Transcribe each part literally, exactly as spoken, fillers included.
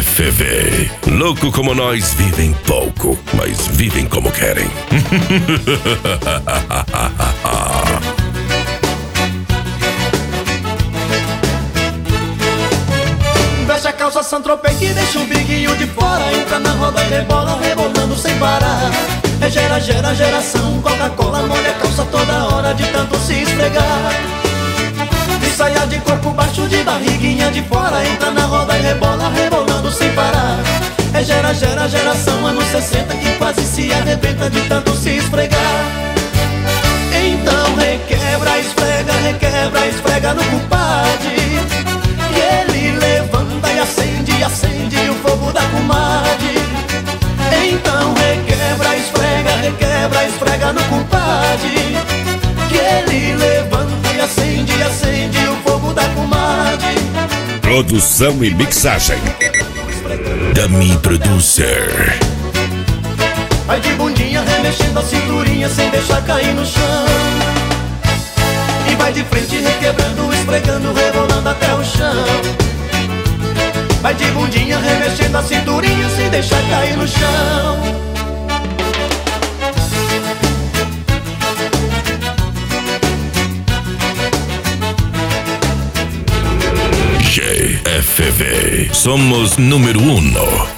F V. Louco como nós vivem pouco, mas vivem como querem. Veste a calça Saint-Tropez que deixa o biguinho de fora. Entra na roda e rebola, rebolando sem parar. É gera, gera, geração Coca-Cola, molha a calça toda hora de tanto se esfregar. De saia de corpo baixo, de barriguinha de fora. Entra na roda e rebola, rebolando sem parar. É gera, gera, geração anos sessenta que quase se arrebenta de tanto se esfregar. Então requebra, esfrega, requebra, esfrega no compadre. E ele levanta e acende, acende o fogo da comadre. Então requebra, esfrega, requebra, esfrega no compadre. Que ele levanta e acende, acende o fogo da comadre. Produção e mixagem Dummy Producer. Vai de bundinha remexendo a cinturinha sem deixar cair no chão. E vai de frente requebrando, esfregando, rebolando até o chão. Vai de bundinha remexendo a cinturinha sem deixar cair no chão. G F V, somos número uno.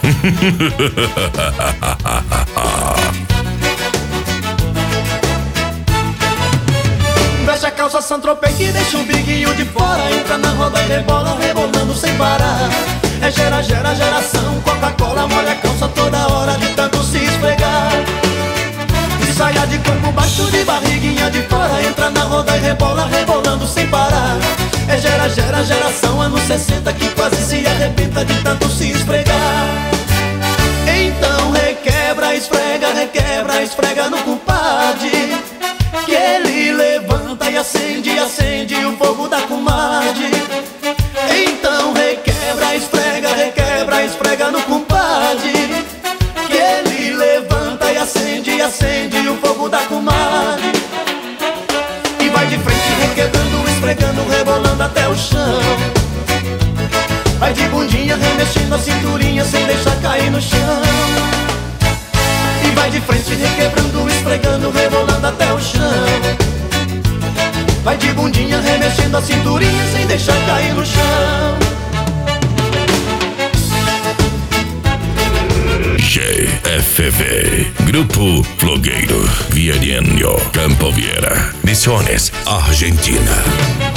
Veste a calça Saint-Tropez que deixa o biguinho de fora. Entra na roda e rebola, rebolando sem parar. É gera, gera, geração Coca-Cola, molha a calça toda hora de tanto se esfregar. De saia de corpo baixo, de barriguinha de fora. Entra na roda e rebola, rebolando sem parar. É gera, gera, geração anos sessenta que quase se arrebenta de tanto se esfregar. Então requebra, esfrega, requebra, esfrega no compadre. Que ele levanta e acende, acende o fogo da comadre. Então requebra, esfrega, requebra, esfrega no compadre. Que ele levanta e acende, acende o fogo da comadre. E vai de frente requebrando, esfregando, rebolando até o chão. Vai de bundinha remexendo a cinturinha sem deixar cair no chão. E vai de frente requebrando, esfregando, rebolando até o chão. Vai de bundinha remexendo a cinturinha sem deixar cair no chão. G F V, Grupo Flogueiro, Viarinho, Campo Vieira, Misiones, Argentina.